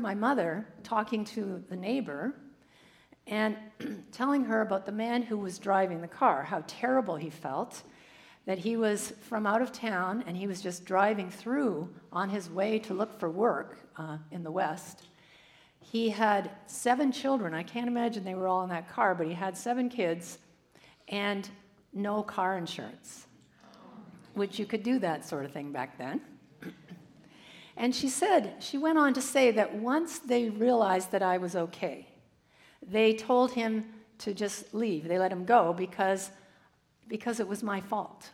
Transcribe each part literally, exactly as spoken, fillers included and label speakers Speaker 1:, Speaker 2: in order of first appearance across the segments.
Speaker 1: my mother talking to the neighbor and telling her about the man who was driving the car, how terrible he felt, that he was from out of town and he was just driving through on his way to look for work uh, in the West. He had seven children. I can't imagine they were all in that car, but he had seven kids and no car insurance, which you could do that sort of thing back then. And she said, she went on to say that once they realized that I was okay, they told him to just leave. They let him go because, because it was my fault.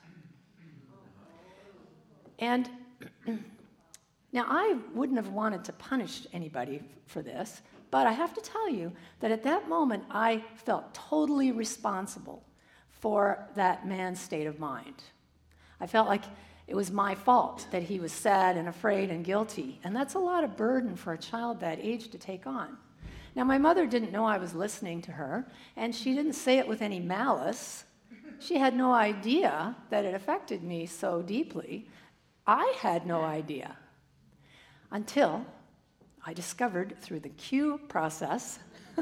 Speaker 1: And now I wouldn't have wanted to punish anybody for this, but I have to tell you that at that moment I felt totally responsible for that man's state of mind. I felt like it was my fault that he was sad and afraid and guilty, and that's a lot of burden for a child that age to take on. Now, my mother didn't know I was listening to her, and she didn't say it with any malice. She had no idea that it affected me so deeply. I had no idea until I discovered through the Q process.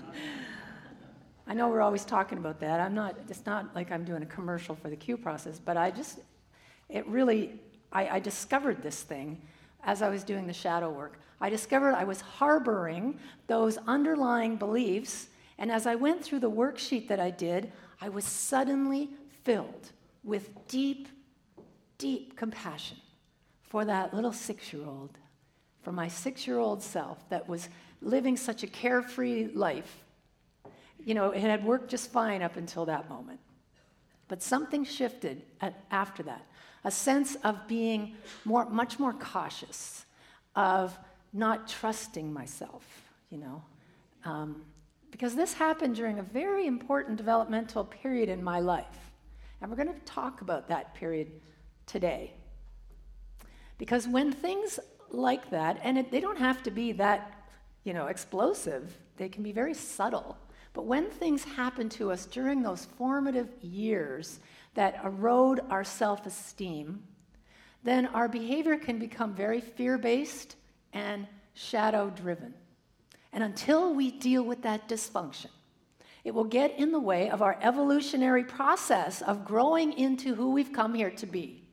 Speaker 1: I know we're always talking about that. I'm not, it's not like I'm doing a commercial for the Q process, but I just, it really, I, I discovered this thing as I was doing the shadow work. I discovered I was harboring those underlying beliefs, and as I went through the worksheet that I did, I was suddenly filled with deep, deep compassion for that little six-year-old, for my six-year-old self that was living such a carefree life. You know, it had worked just fine up until that moment. But something shifted at, after that, a sense of being more, much more cautious, of not trusting myself, you know. Um, because this happened during a very important developmental period in my life. And we're going to talk about that period today. Because when things like that, and it, they don't have to be that, you know, explosive, they can be very subtle. But when things happen to us during those formative years that erode our self-esteem, then our behavior can become very fear-based and shadow-driven. And until we deal with that dysfunction, it will get in the way of our evolutionary process of growing into who we've come here to be.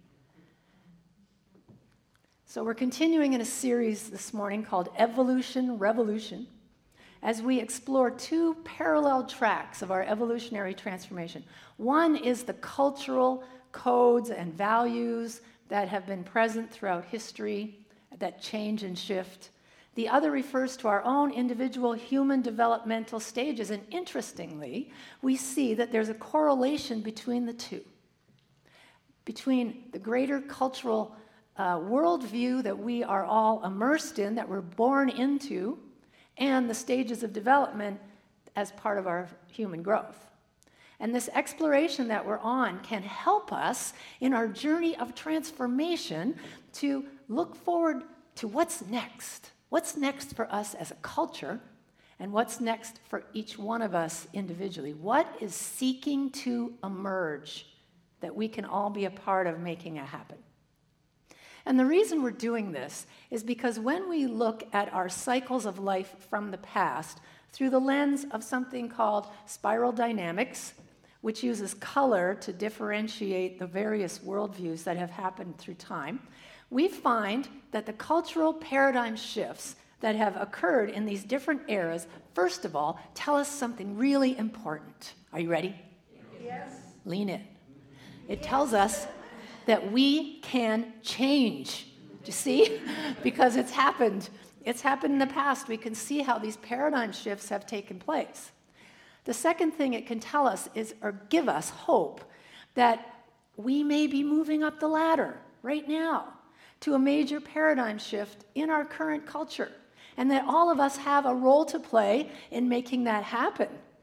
Speaker 1: So we're continuing in a series this morning called Evolution Revolution, as we explore two parallel tracks of our evolutionary transformation. One is the cultural codes and values that have been present throughout history, that change and shift. The other refers to our own individual human developmental stages, and interestingly, we see that there's a correlation between the two, between the greater cultural uh, worldview that we are all immersed in, that we're born into, and the stages of development as part of our human growth. And this exploration that we're on can help us in our journey of transformation to look forward to what's next. What's next for us as a culture, and what's next for each one of us individually? What is seeking to emerge that we can all be a part of making it happen? And the reason we're doing this is because when we look at our cycles of life from the past through the lens of something called spiral dynamics, which uses color to differentiate the various worldviews that have happened through time, we find that the cultural paradigm shifts that have occurred in these different eras, first of all, tell us something really important. Are you ready?
Speaker 2: Yes.
Speaker 1: Lean in. It tells us that we can change. Do you see? Because it's happened. It's happened in the past. We can see how these paradigm shifts have taken place. The second thing it can tell us is, or give us hope, that we may be moving up the ladder right now to a major paradigm shift in our current culture, and that all of us have a role to play in making that happen.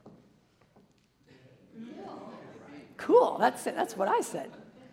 Speaker 1: Cool, that's it. That's what I said.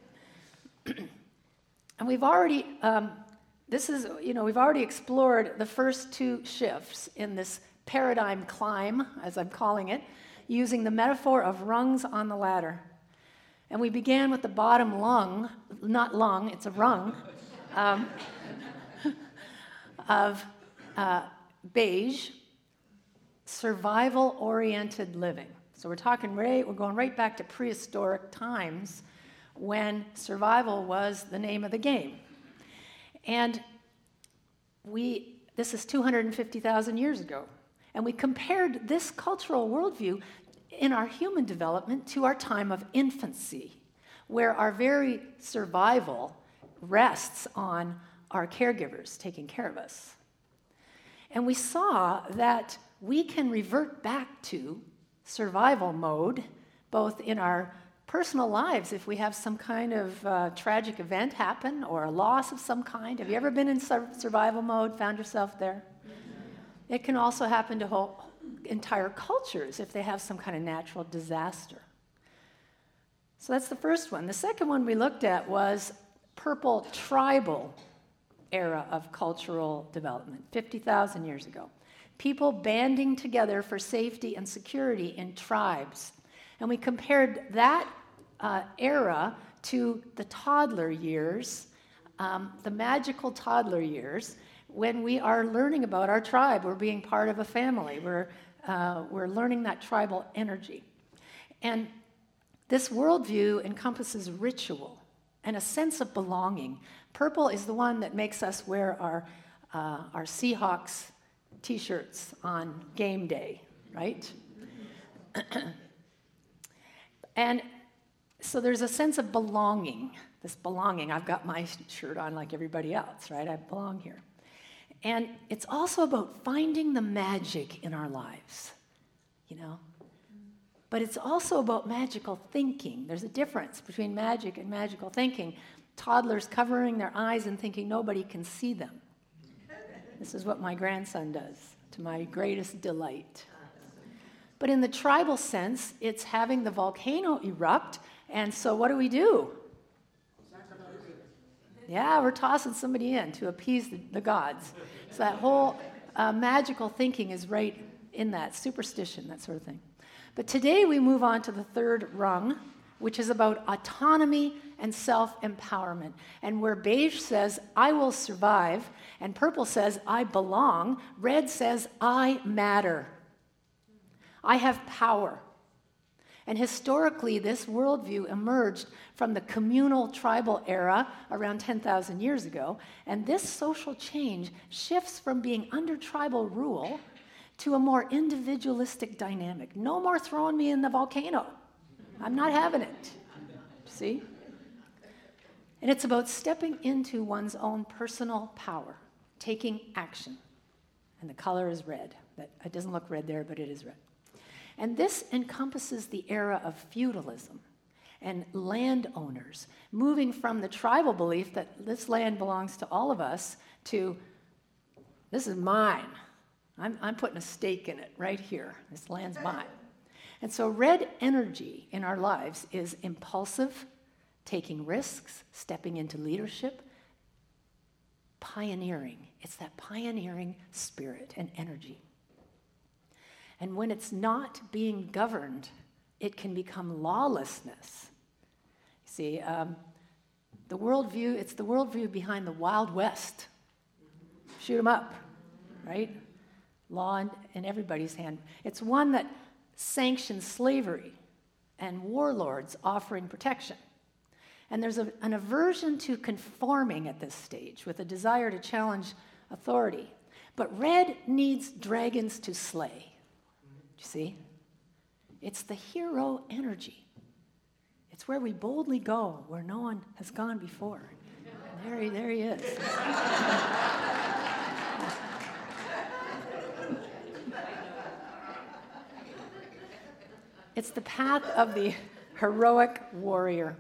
Speaker 1: And we've already, um, this is, you know, we've already explored the first two shifts in this paradigm climb, as I'm calling it, using the metaphor of rungs on the ladder. And we began with the bottom lung, not lung, it's a rung, um, of uh, beige, survival-oriented living. So we're talking right, we're going right back to prehistoric times when survival was the name of the game. And we, this is two hundred fifty thousand years ago. And we compared this cultural worldview in our human development to our time of infancy, where our very survival rests on our caregivers taking care of us. And we saw that we can revert back to survival mode, both in our personal lives, if we have some kind of uh, tragic event happen or a loss of some kind. Have you ever been in sur- survival mode, found yourself there? It can also happen to whole entire cultures if they have some kind of natural disaster. So that's the first one. The second one we looked at was purple tribal era of cultural development, fifty thousand years ago. People banding together for safety and security in tribes. And we compared that uh, era to the toddler years, um, the magical toddler years, when we are learning about our tribe. We're being part of a family. We're, uh, we're learning that tribal energy. And this worldview encompasses ritual and a sense of belonging. Purple is the one that makes us wear our, uh, our Seahawks T-shirts on game day, right? And so there's a sense of belonging, this belonging. I've got my shirt on like everybody else, right? I belong here. And it's also about finding the magic in our lives, you know? But it's also about magical thinking. There's a difference between magic and magical thinking. Toddlers covering their eyes and thinking nobody can see them. This is what my grandson does, to my greatest delight. But in the tribal sense, it's having the volcano erupt, and so what do we do? Yeah, we're tossing somebody in to appease the, the gods. So that whole uh, magical thinking is right in that, superstition, that sort of thing. But today we move on to the third rung, which is about autonomy and self-empowerment. And where beige says, I will survive, and purple says, I belong, red says, I matter. I have power. And historically, this worldview emerged from the communal tribal era around ten thousand years ago. And this social change shifts from being under tribal rule to a more individualistic dynamic. No more throwing me in the volcano. I'm not having it. See? And it's about stepping into one's own personal power, taking action. And the color is red. It doesn't look red there, but it is red. And this encompasses the era of feudalism and landowners, moving from the tribal belief that this land belongs to all of us to, this is mine. I'm, I'm putting a stake in it right here. This land's mine. And so red energy in our lives is impulsive, taking risks, stepping into leadership, pioneering. It's that pioneering spirit and energy. And when it's not being governed, it can become lawlessness. See, um, the worldview, it's the worldview behind the Wild West. Shoot 'em up, right? Law in, in everybody's hand. It's one that sanctions slavery and warlords offering protection. And there's a, an aversion to conforming at this stage with a desire to challenge authority. But red needs dragons to slay. You see? It's the hero energy. It's where we boldly go, where no one has gone before. And there he, there he is. It's the path of the heroic warrior.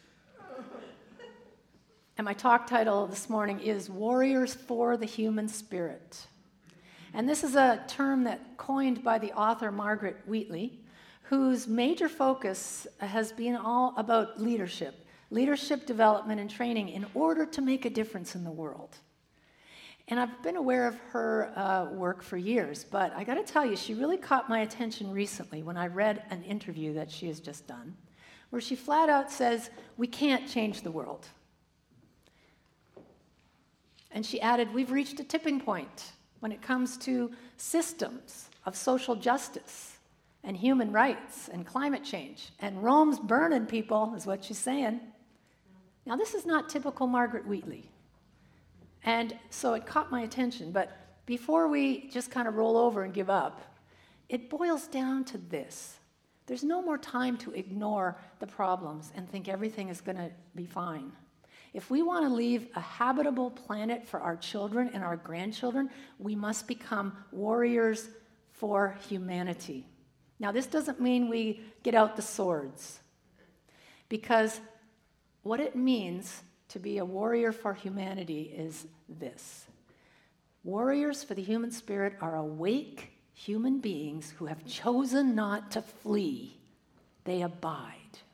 Speaker 1: And my talk title this morning is Warriors for the Human Spirit. And this is a term that coined by the author Margaret Wheatley, whose major focus has been all about leadership, leadership development and training in order to make a difference in the world. And I've been aware of her uh, work for years, but I got to tell you, she really caught my attention recently when I read an interview that she has just done, where she flat out says, we can't change the world. And she added, we've reached a tipping point. when it comes to systems of social justice and human rights and climate change. And Rome's burning, people, is what she's saying. Now, this is not typical Margaret Wheatley. And so it caught my attention. But before we just kind of roll over and give up, it boils down to this. There's no more time to ignore the problems and think everything is going to be fine. If we want to leave a habitable planet for our children and our grandchildren, we must become warriors for humanity. Now, this doesn't mean we get out the swords, because what it means to be a warrior for humanity is this. Warriors for the human spirit are awake human beings who have chosen not to flee. They abide.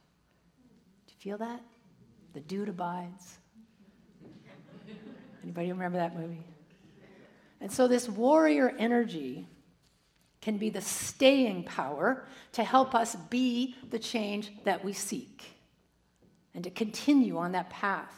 Speaker 1: Do you feel that? The dude abides. Anybody remember that movie? And so this warrior energy can be the staying power to help us be the change that we seek and to continue on that path.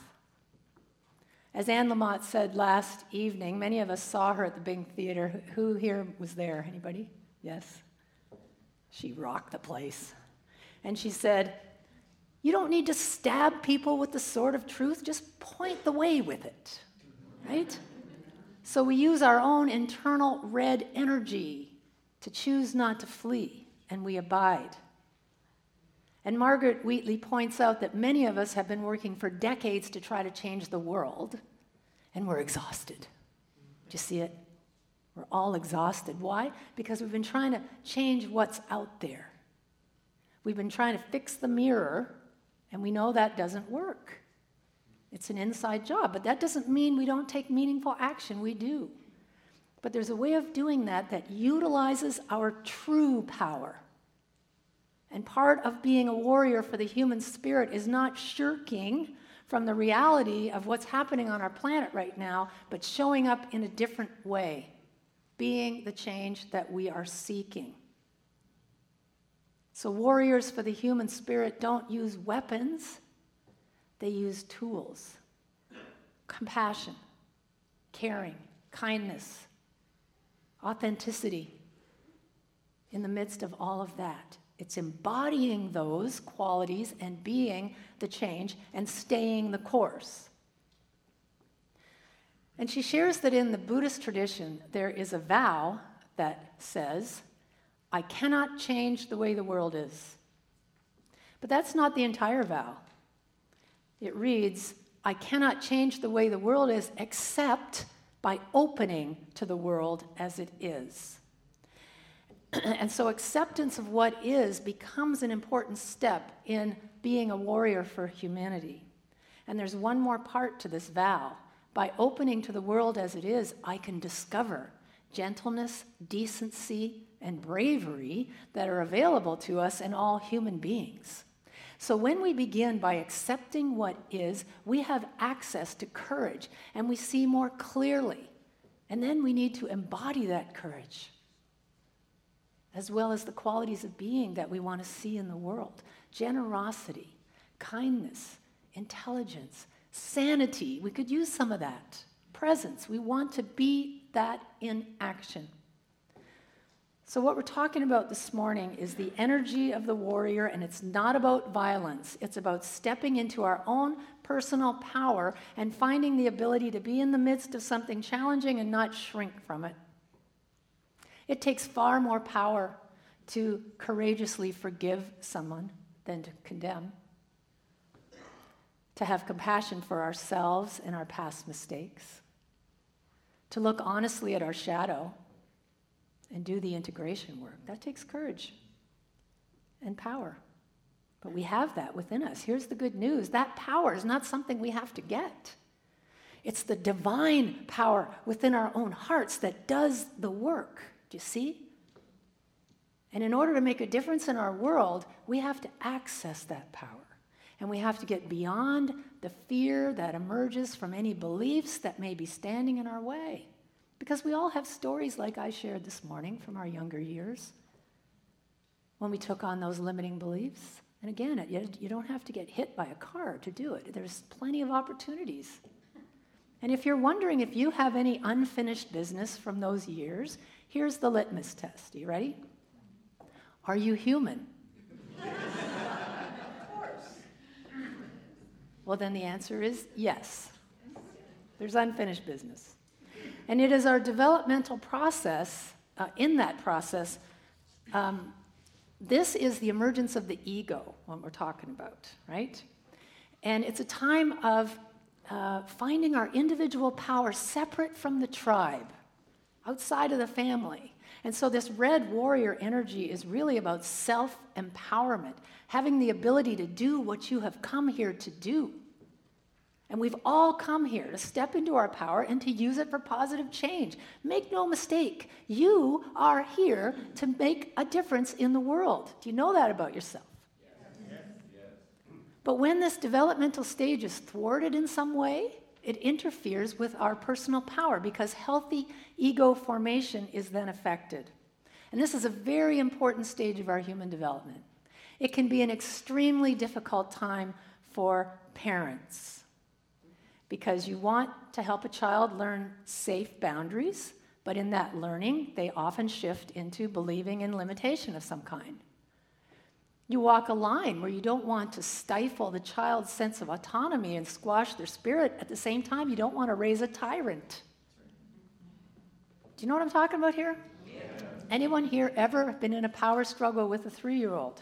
Speaker 1: As Anne Lamott said last evening, many of us saw her at the Bing Theater. Who here was there? Anybody? Yes? She rocked the place. And she said, you don't need to stab people with the sword of truth, just point the way with it, right? So we use our own internal red energy to choose not to flee, and we abide. And Margaret Wheatley points out that many of us have been working for decades to try to change the world, and we're exhausted. Do you see it? We're all exhausted. Why? Because we've been trying to change what's out there. We've been trying to fix the mirror, and we know that doesn't work. It's an inside job, but that doesn't mean we don't take meaningful action. We do. But there's a way of doing that that utilizes our true power. And part of being a warrior for the human spirit is not shirking from the reality of what's happening on our planet right now, but showing up in a different way, being the change that we are seeking. So warriors for the human spirit don't use weapons, they use tools. Compassion, caring, kindness, authenticity. In the midst of all of that, it's embodying those qualities and being the change and staying the course. And she shares that in the Buddhist tradition, there is a vow that says, I cannot change the way the world is. But that's not the entire vow. It reads, I cannot change the way the world is except by opening to the world as it is. And so acceptance of what is becomes an important step in being a warrior for humanity. And there's one more part to this vow. By opening to the world as it is, I can discover gentleness, decency, and bravery that are available to us and all human beings. So when we begin by accepting what is, we have access to courage and we see more clearly. And then we need to embody that courage, as well as the qualities of being that we want to see in the world. Generosity, kindness, intelligence, sanity. We could use some of that. Presence. We want to be that in action. So what we're talking about this morning is the energy of the warrior, and it's not about violence. It's about stepping into our own personal power and finding the ability to be in the midst of something challenging and not shrink from it. It takes far more power to courageously forgive someone than to condemn, to have compassion for ourselves and our past mistakes, to look honestly at our shadow and do the integration work. That takes courage and power. But we have that within us. Here's the good news. That power is not something we have to get. It's the divine power within our own hearts that does the work. Do you see? And in order to make a difference in our world, we have to access that power. And we have to get beyond the fear that emerges from any beliefs that may be standing in our way. Because we all have stories like I shared this morning from our younger years, when we took on those limiting beliefs. And again, you don't have to get hit by a car to do it. There's plenty of opportunities. And if you're wondering if you have any unfinished business from those years, here's the litmus test. Are you ready? Are you human?
Speaker 2: Of course.
Speaker 1: Well, then the answer is yes. There's unfinished business. And it is our developmental process, uh, in that process, um, this is the emergence of the ego, what we're talking about, right? And it's a time of uh, finding our individual power separate from the tribe, outside of the family. And so this red warrior energy is really about self-empowerment, having the ability to do what you have come here to do. And we've all come here to step into our power and to use it for positive change. Make no mistake, you are here to make a difference in the world. Do you know that about yourself?
Speaker 2: Yes. Yes.
Speaker 1: But when this developmental stage is thwarted in some way, it interferes with our personal power because healthy ego formation is then affected. And this is a very important stage of our human development. It can be an extremely difficult time for parents because you want to help a child learn safe boundaries, but in that learning, they often shift into believing in limitation of some kind. You walk a line where you don't want to stifle the child's sense of autonomy and squash their spirit. At the same time, you don't want to raise a tyrant. Do you know what I'm talking about here?
Speaker 2: Yeah.
Speaker 1: Anyone here ever been in a power struggle with a three-year-old?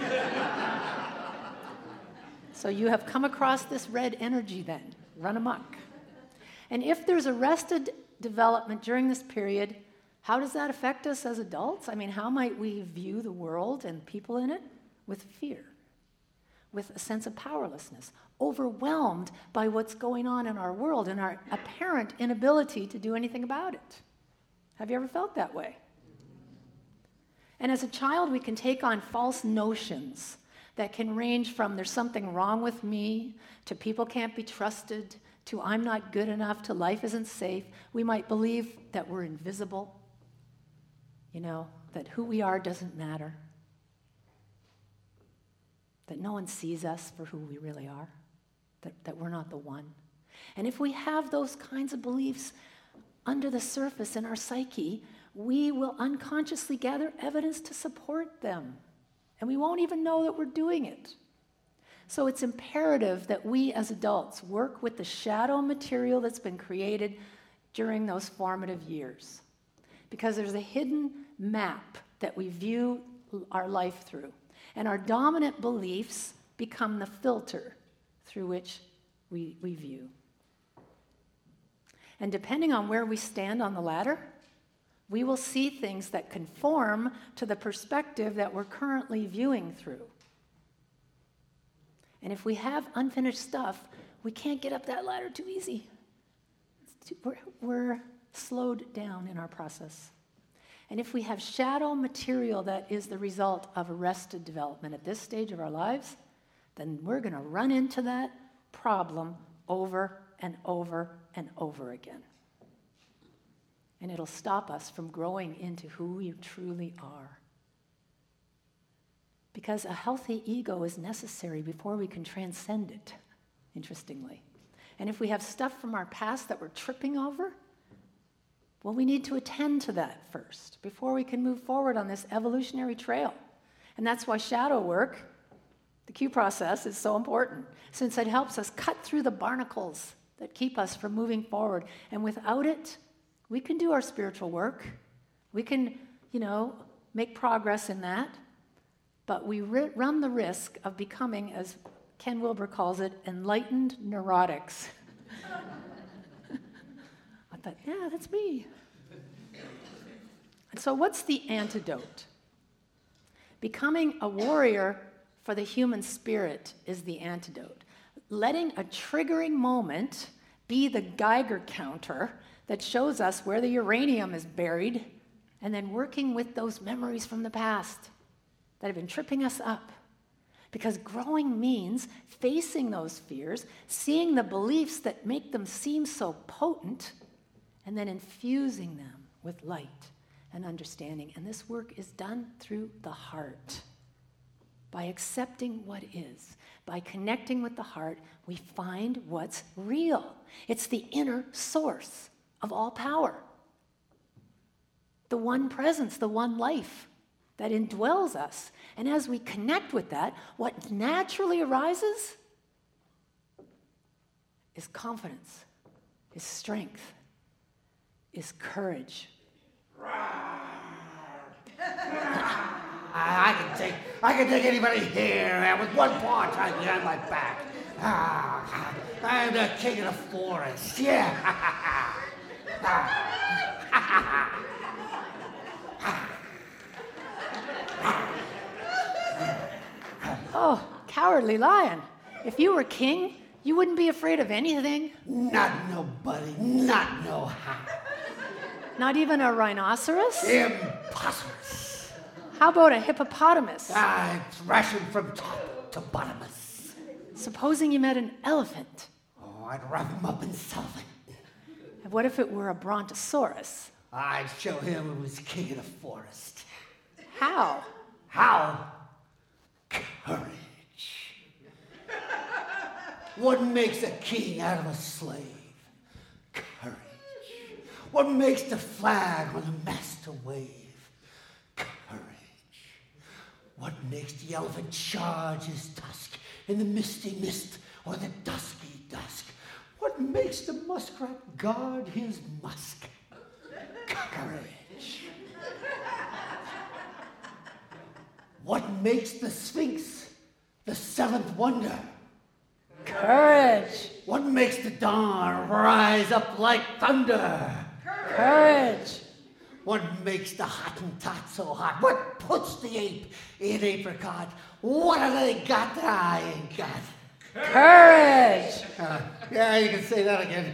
Speaker 1: So you have come across this red energy then. Run amok. And if there's arrested development during this period, how does that affect us as adults? I mean, how might we view the world and people in it? With fear, with a sense of powerlessness, overwhelmed by what's going on in our world and our apparent inability to do anything about it. Have you ever felt that way? And as a child, we can take on false notions that can range from there's something wrong with me, to people can't be trusted, to I'm not good enough, to life isn't safe. We might believe that we're invisible, you know, that who we are doesn't matter, that no one sees us for who we really are, that, that we're not the one. And if we have those kinds of beliefs under the surface in our psyche, we will unconsciously gather evidence to support them. And we won't even know that we're doing it. So it's imperative that we as adults work with the shadow material that's been created during those formative years. Because there's a hidden map that we view our life through. And our dominant beliefs become the filter through which we, we view. And depending on where we stand on the ladder, we will see things that conform to the perspective that we're currently viewing through. And if we have unfinished stuff, we can't get up that ladder too easy. Too, we're, we're slowed down in our process. And if we have shadow material that is the result of arrested development at this stage of our lives, then we're going to run into that problem over and over and over again. And it'll stop us from growing into who we truly are. Because a healthy ego is necessary before we can transcend it, interestingly. And if we have stuff from our past that we're tripping over, well, we need to attend to that first before we can move forward on this evolutionary trail. And that's why shadow work, the Q process, is so important, since it helps us cut through the barnacles that keep us from moving forward. And without it, we can do our spiritual work. We can, you know, make progress in that. But we ri- run the risk of becoming, as Ken Wilber calls it, enlightened neurotics. I thought, yeah, that's me. And so what's the antidote? Becoming a warrior for the human spirit is the antidote. Letting a triggering moment be the Geiger counter that shows us where the uranium is buried, and then working with those memories from the past that have been tripping us up. Because growing means facing those fears, seeing the beliefs that make them seem so potent, and then infusing them with light and understanding. And this work is done through the heart. By accepting what is, by connecting with the heart, we find what's real. It's the inner source of all power. The one presence, the one life that indwells us. And as we connect with that, what naturally arises is confidence, is strength, is courage.
Speaker 2: I can take I can take anybody here and with one paw tied behind my back. Ah, I'm the king of the forest. Yeah.
Speaker 1: Oh, cowardly lion. If you were king, you wouldn't be afraid of anything.
Speaker 2: Not nobody, not no how.
Speaker 1: Not even a rhinoceros?
Speaker 2: Impossible.
Speaker 1: How about a hippopotamus?
Speaker 2: I thrash him from top to bottomless.
Speaker 1: Supposing you met an elephant.
Speaker 2: Oh, I'd wrap him up in cellophane.
Speaker 1: And what if it were a brontosaurus?
Speaker 2: I'd show him who was king of the forest.
Speaker 1: How?
Speaker 2: How? Courage. What makes a king out of a slave? Courage. What makes the flag on the mast to wave? Courage. What makes the elephant charge his tusk in the misty mist or the dusky dusk? What makes the muskrat guard his musk? Courage. What makes the Sphinx the seventh wonder?
Speaker 1: Courage.
Speaker 2: What makes the dawn rise up like thunder?
Speaker 1: Courage.
Speaker 2: What makes the Hottentot so hot? What puts the ape in apricot? What have they got that I ain't got?
Speaker 1: Courage.
Speaker 2: Uh, yeah, you can say that again.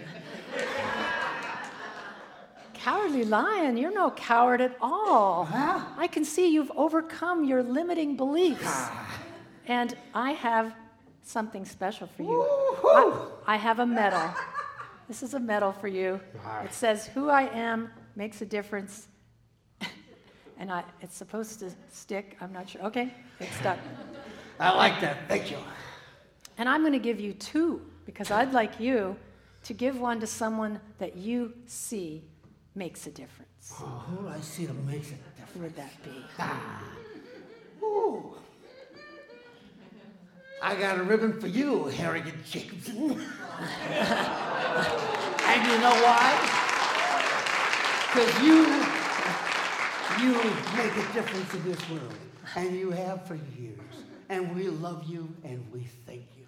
Speaker 1: Cowardly lion, you're no coward at all.
Speaker 2: Huh?
Speaker 1: I can see you've overcome your limiting beliefs. And I have something special for you. I, I have a medal. This is a medal for you. It says, "Who I am makes a difference." And I, it's supposed to stick. I'm not sure. Okay, it's stuck.
Speaker 2: I like that. Thank you.
Speaker 1: And I'm going to give you two, because I'd like you to give one to someone that you see makes a difference.
Speaker 2: Oh, who do I see that makes a difference?
Speaker 1: Who would that be?
Speaker 2: Ah. Ooh. I got a ribbon for you, Harrigan Jacobson. And you know why? Because you, you make a difference in this world. And you have for years. And we love you and we thank you.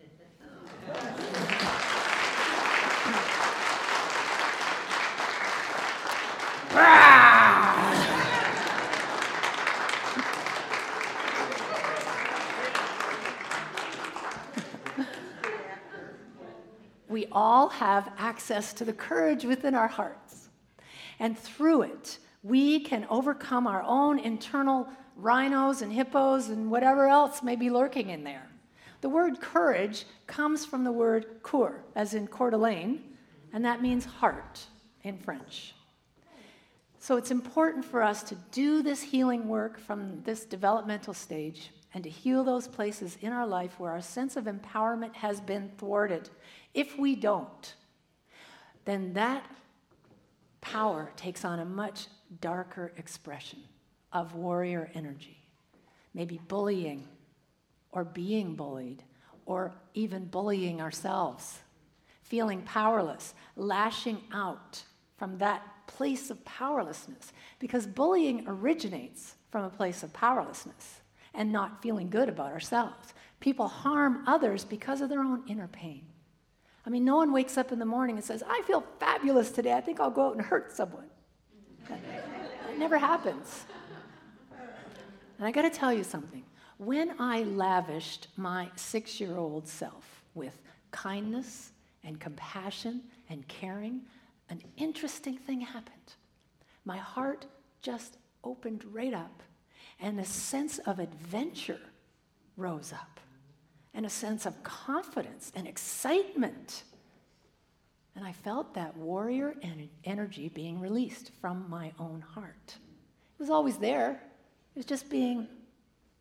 Speaker 1: We all have access to the courage within our hearts. And through it, we can overcome our own internal rhinos and hippos and whatever else may be lurking in there. The word courage comes from the word coeur, as in Coeur d'Alene, and that means heart in French. So it's important for us to do this healing work from this developmental stage and to heal those places in our life where our sense of empowerment has been thwarted. If we don't, then that power takes on a much darker expression of warrior energy. Maybe bullying, or being bullied, or even bullying ourselves. Feeling powerless, lashing out from that place of powerlessness. Because bullying originates from a place of powerlessness and not feeling good about ourselves. People harm others because of their own inner pain. I mean, no one wakes up in the morning and says, "I feel fabulous today. I think I'll go out and hurt someone." That, that never happens. And I got to tell you something. When I lavished my six-year-old self with kindness and compassion and caring, an interesting thing happened. My heart just opened right up, and a sense of adventure rose up, and a sense of confidence and excitement. And I felt that warrior en- energy being released from my own heart. It was always there. It was just being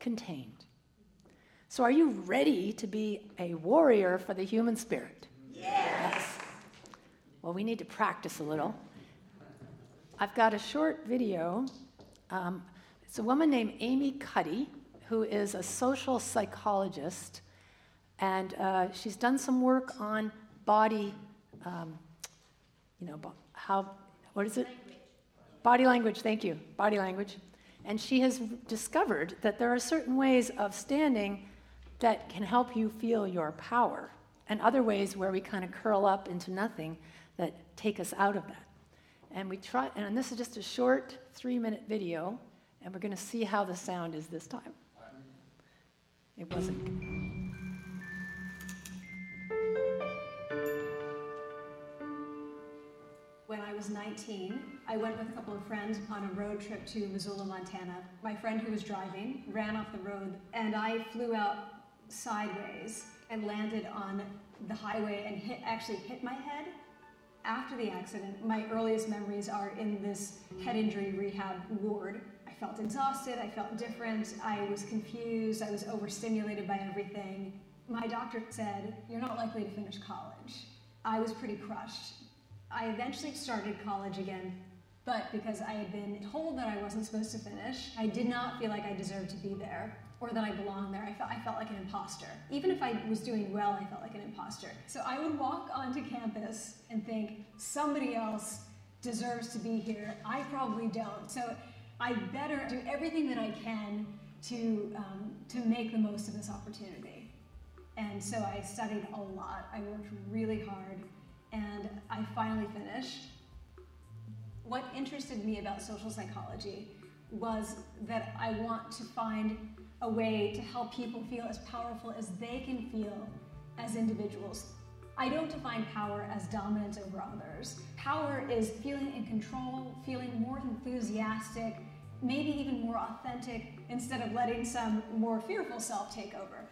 Speaker 1: contained. So are you ready to be a warrior for the human spirit?
Speaker 3: Yes.
Speaker 1: Yes. Well, we need to practice a little. I've got a short video. Um, it's a woman named Amy Cuddy, who is a social psychologist, and uh, she's done some work on body, um, you know, bo- how, what is it?
Speaker 3: Language.
Speaker 1: Body language, thank you, body language. And she has discovered that there are certain ways of standing that can help you feel your power, and other ways where we kind of curl up into nothing that take us out of that. And we try, and this is just a short three-minute video, and we're going to see how the sound is this time. It wasn't.
Speaker 4: When I was nineteen, I went with a couple of friends on a road trip to Missoula, Montana. My friend who was driving ran off the road, and I flew out sideways and landed on the highway and hit, actually hit my head. After the accident, my earliest memories are in this head injury rehab ward. I felt exhausted, I felt different, I was confused, I was overstimulated by everything. My doctor said, "You're not likely to finish college." I was pretty crushed. I eventually started college again, but because I had been told that I wasn't supposed to finish, I did not feel like I deserved to be there or that I belonged there. I felt, I felt like an imposter. Even if I was doing well, I felt like an imposter. So I would walk onto campus and think, somebody else deserves to be here. I probably don't. So I better do everything that I can to, um, to make the most of this opportunity. And so I studied a lot. I worked really hard. And I finally finished. What interested me about social psychology was that I want to find a way to help people feel as powerful as they can feel as individuals. I don't define power as dominance over others. Power is feeling in control, feeling more enthusiastic, maybe even more authentic, instead of letting some more fearful self take over.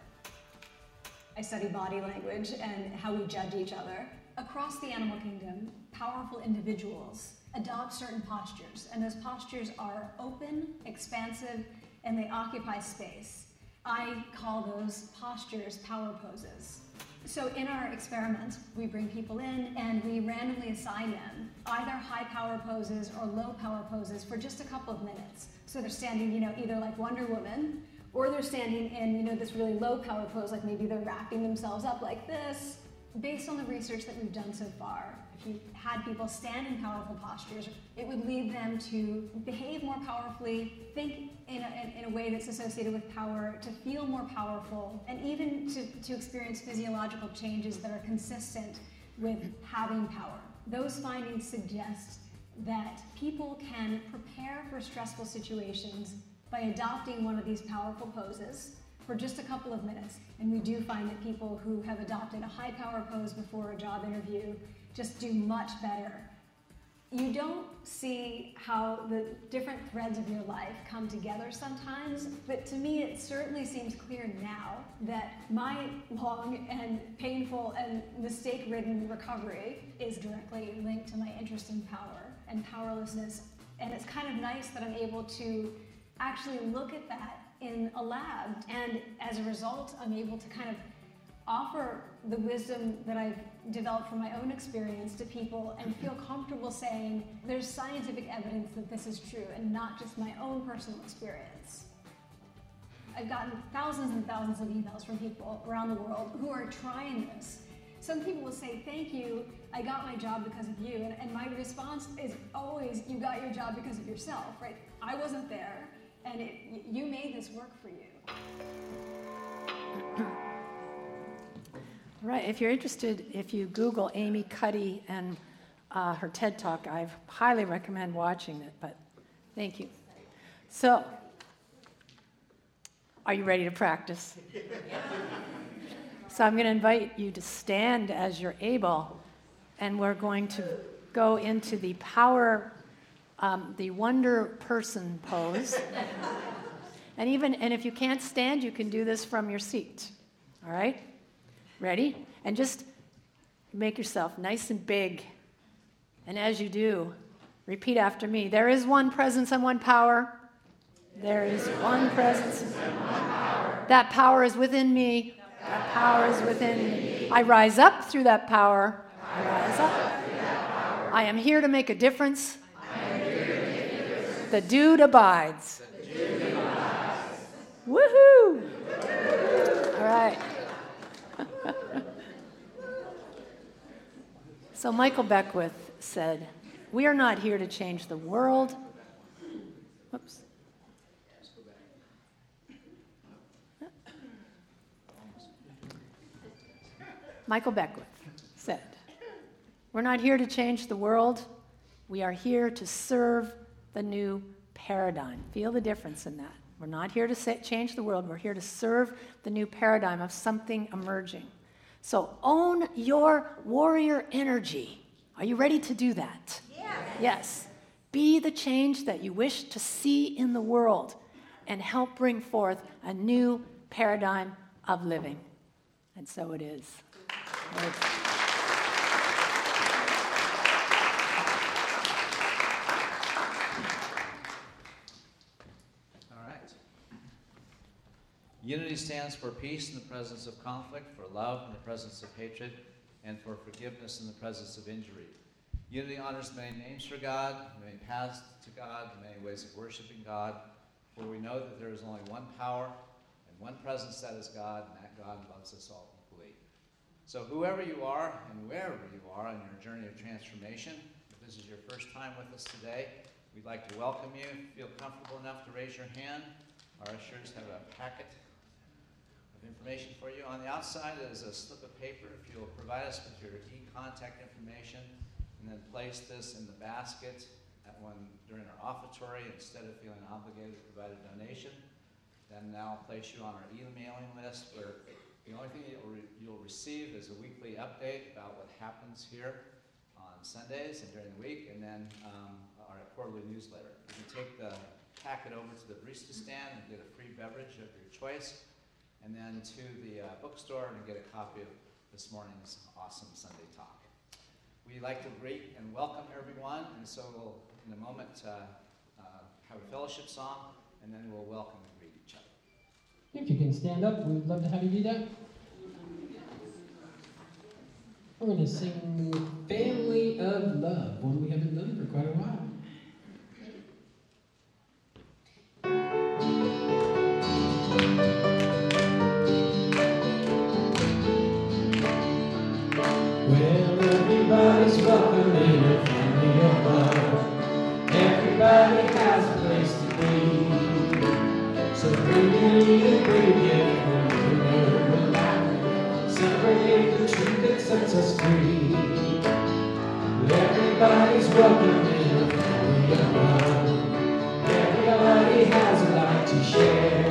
Speaker 4: I study body language and how we judge each other. Across the animal kingdom, powerful individuals adopt certain postures, and those postures are open, expansive, and they occupy space. I call those postures power poses. So in our experiment, we bring people in and we randomly assign them either high power poses or low power poses for just a couple of minutes. So they're standing, you know, either like Wonder Woman, or they're standing in, you know, this really low power pose, like maybe they're wrapping themselves up like this. Based on the research that we've done so far, if you had people stand in powerful postures, it would lead them to behave more powerfully, think in a, in a way that's associated with power, to feel more powerful, and even to, to experience physiological changes that are consistent with having power. Those findings suggest that people can prepare for stressful situations by adopting one of these powerful poses for just a couple of minutes. And we do find that people who have adopted a high power pose before a job interview just do much better. You don't see how the different threads of your life come together sometimes, but to me it certainly seems clear now that my long and painful and mistake-ridden recovery is directly linked to my interest in power and powerlessness. And it's kind of nice that I'm able to actually look at that in a lab, and as a result I'm able to kind of offer the wisdom that I've developed from my own experience to people and feel comfortable saying there's scientific evidence that this is true and not just my own personal experience. I've gotten thousands and thousands of emails from people around the world who are trying this. Some people will say, "Thank you, I got my job because of you," and, and my response is always, "You got your job because of yourself," right? I wasn't there. And it, you made this work for you.
Speaker 1: Right, if you're interested, if you Google Amy Cuddy and uh, her TED Talk, I highly recommend watching it, but thank you. So, are you ready to practice? So I'm going to invite you to stand as you're able, and we're going to go into the power Um, the wonder person pose. and even and if you can't stand, you can do this from your seat. All right? Ready? And just make yourself nice and big. And as you do, repeat after me. There is one presence and one power. There is one presence. That power is within me. That power is within me. I rise up through that power. I rise up. I am here to make a difference. The dude abides. Woohoo! All right. So Michael Beckwith said, "We are not here to change the world." Whoops. Michael Beckwith said, "We're not here to change the world. We are here to serve the new paradigm." Feel the difference in that. We're not here to say, change the world. We're here to serve the new paradigm of something emerging. So own your warrior energy. Are you ready to do that? Yes. Yes. Be the change that you wish to see in the world and help bring forth a new paradigm of living. And so it is. Right.
Speaker 3: Unity stands for peace in the presence of conflict, for love in the presence of hatred, and for forgiveness in the presence of injury. Unity honors many names for God, many paths to God, many ways of worshiping God, for we know that there is only one power and one presence that is God, and that God loves us all equally. So whoever you are and wherever you are on your journey of transformation, if this is your first time with us today, we'd like to welcome you. If you feel comfortable enough to raise your hand, our ushers have a packet information for you. On the outside is a slip of paper. If you'll provide us with your e-contact information and then place this in the basket at one during our offertory instead of feeling obligated to provide a donation, then now I'll place you on our e-mailing list where the only thing you'll, re you'll receive is a weekly update about what happens here on Sundays and during the week, and then um, our quarterly newsletter. You can take the packet over to the barista stand and get a free beverage of your choice, and then to the uh, bookstore and get a copy of this morning's awesome Sunday talk. We like to greet and welcome everyone, and so we'll, in a moment, uh, uh, have a fellowship song, and then we'll welcome and greet each other.
Speaker 5: If you can stand up, we'd love to have you do that. We're going to sing Family of Love, one we haven't done for quite a while. Well, everybody's welcome in a family of love. Everybody has a place to be. So bring in a great gift from the Lord of life. Celebrate the truth that sets us free. Everybody's welcome in a family of love. Everybody has a lot to share.